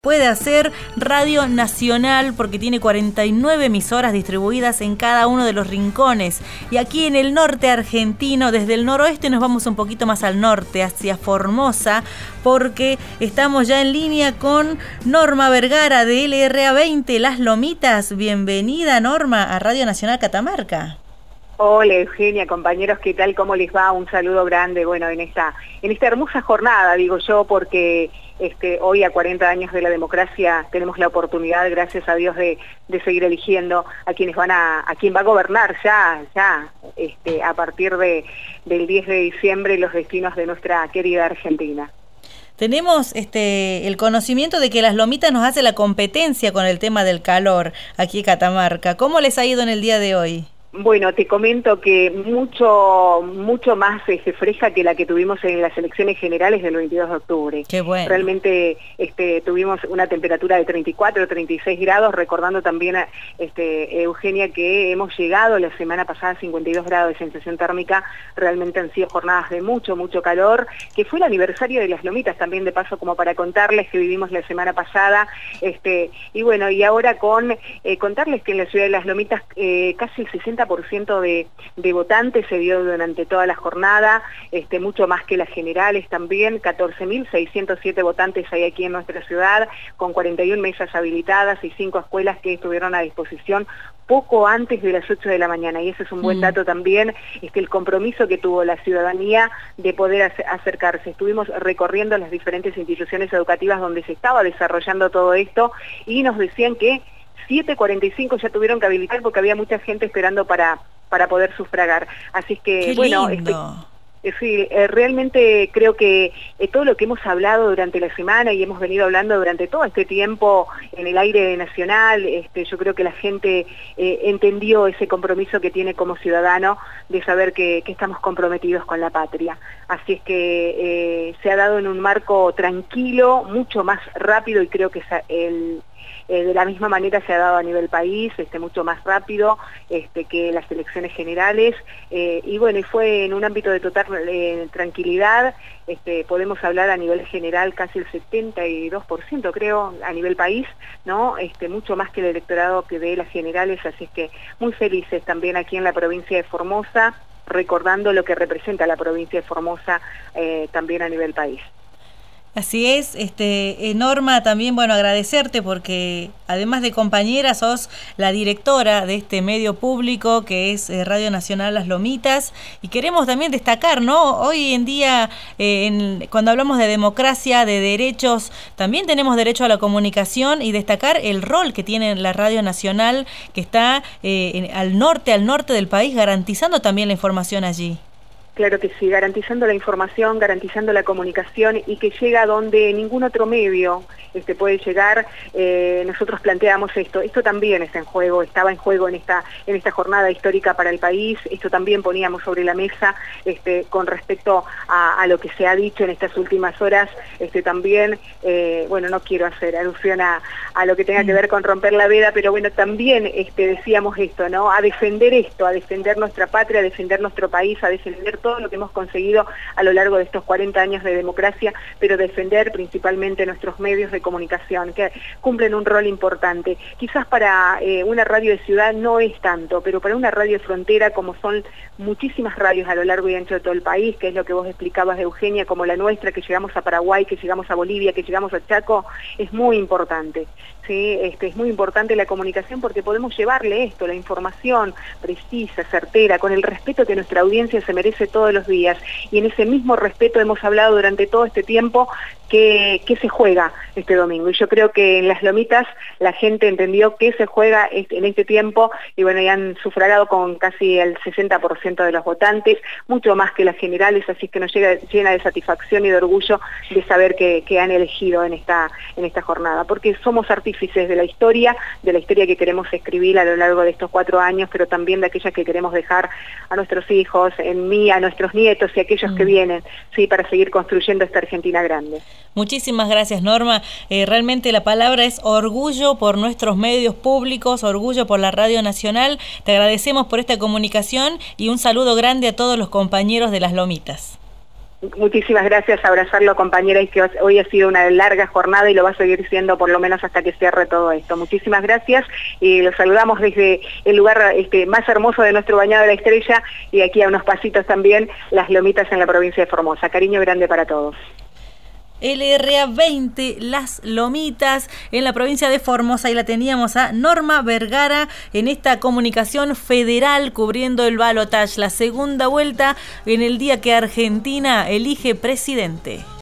Puede hacer Radio Nacional porque tiene 49 emisoras distribuidas en cada uno de los rincones. Y aquí en el norte argentino, desde el noroeste nos vamos un poquito más al norte, hacia Formosa, porque estamos ya en línea con Norma Vergara de LRA 20, Las Lomitas. Bienvenida, Norma, a Radio Nacional Catamarca. Hola Eugenia, compañeros, ¿qué tal? ¿Cómo les va? Un saludo grande, bueno, en esta hermosa jornada, digo yo, porque hoy a 40 años de la democracia tenemos la oportunidad, gracias a Dios, de seguir eligiendo a quien va a gobernar ya a partir del 10 de diciembre los destinos de nuestra querida Argentina. Tenemos el conocimiento de que Las Lomitas nos hace la competencia con el tema del calor aquí en Catamarca. ¿Cómo les ha ido en el día de hoy? Bueno, te comento que mucho más fresca que la que tuvimos en las elecciones generales del 22 de octubre. Qué bueno. Realmente tuvimos una temperatura de 34 o 36 grados, recordando también, Eugenia, que hemos llegado la semana pasada a 52 grados de sensación térmica. Realmente han sido jornadas de mucho calor, que fue el aniversario de Las Lomitas también, de paso, como para contarles que vivimos la semana pasada. Y bueno, y ahora contarles que en la ciudad de Las Lomitas casi el 60% de votantes se dio durante toda la jornada, mucho más que las generales también. 14.607 votantes hay aquí en nuestra ciudad, con 41 mesas habilitadas y 5 escuelas que estuvieron a disposición poco antes de las 8 de la mañana, y ese es un buen dato también, el compromiso que tuvo la ciudadanía de poder acercarse. Estuvimos recorriendo las diferentes instituciones educativas donde se estaba desarrollando todo esto, y nos decían que 7:45 ya tuvieron que habilitar porque había mucha gente esperando para poder sufragar. Así es que, bueno, sí, realmente creo que todo lo que hemos hablado durante la semana y hemos venido hablando durante todo este tiempo en el aire nacional, yo creo que la gente entendió ese compromiso que tiene como ciudadano de saber que estamos comprometidos con la patria. Así es que se ha dado en un marco tranquilo, mucho más rápido, y creo que de la misma manera se ha dado a nivel país, mucho más rápido que las elecciones generales, y bueno, y fue en un ámbito de total tranquilidad. Podemos hablar a nivel general casi el 72%, creo, a nivel país, ¿no? Mucho más que el electorado que de las generales, así es que muy felices también aquí en la provincia de Formosa, recordando lo que representa la provincia de Formosa también a nivel país. Así es, Norma, también, bueno, agradecerte porque además de compañera sos la directora de este medio público que es Radio Nacional Las Lomitas, y queremos también destacar, ¿no? Hoy en día, cuando hablamos de democracia, de derechos, también tenemos derecho a la comunicación, y destacar el rol que tiene la Radio Nacional, que está al norte del país, garantizando también la información allí. Claro que sí, garantizando la información, garantizando la comunicación, y que llega donde ningún otro medio puede llegar. Nosotros planteamos esto también está en juego, estaba en juego en esta jornada histórica para el país. Esto también poníamos sobre la mesa con respecto a lo que se ha dicho en estas últimas horas. También, bueno, no quiero hacer alusión a lo que tenga que ver con romper la veda, pero bueno, también decíamos esto, ¿no? A defender nuestra patria, a defender nuestro país, a defender todo lo que hemos conseguido a lo largo de estos 40 años de democracia, pero defender principalmente nuestros medios de comunicación, que cumplen un rol importante. Quizás para una radio de ciudad no es tanto, pero para una radio de frontera, como son muchísimas radios a lo largo y ancho de todo el país, que es lo que vos explicabas, Eugenia, como la nuestra, que llegamos a Paraguay, que llegamos a Bolivia, que llegamos a Chaco, es muy importante. ¿Sí? Es muy importante la comunicación porque podemos llevarle la información precisa, certera, con el respeto que nuestra audiencia se merece todos los días, y en ese mismo respeto hemos hablado durante todo este tiempo que se juega este domingo, y yo creo que en Las Lomitas la gente entendió que se juega en este tiempo, y bueno, ya han sufragado con casi el 60% de los votantes, mucho más que las generales, así que nos llena de satisfacción y de orgullo de saber que han elegido en esta jornada, porque somos artífices de la historia que queremos escribir a lo largo de estos 4 años, pero también de aquellas que queremos dejar a nuestros hijos, a nuestros nietos y a aquellos que vienen, ¿sí? Para seguir construyendo esta Argentina grande. Muchísimas gracias, Norma. Realmente la palabra es orgullo por nuestros medios públicos, orgullo por la Radio Nacional. Te agradecemos por esta comunicación y un saludo grande a todos los compañeros de Las Lomitas. Muchísimas gracias, abrazarlo, compañera, y que hoy ha sido una larga jornada y lo va a seguir siendo por lo menos hasta que cierre todo esto. Muchísimas gracias y los saludamos desde el lugar más hermoso de nuestro Bañado de la Estrella y aquí a unos pasitos también, Las Lomitas en la provincia de Formosa. Cariño grande para todos. LRA 20, Las Lomitas, en la provincia de Formosa, y la teníamos a Norma Vergara en esta comunicación federal cubriendo el balotaje, la segunda vuelta en el día que Argentina elige presidente.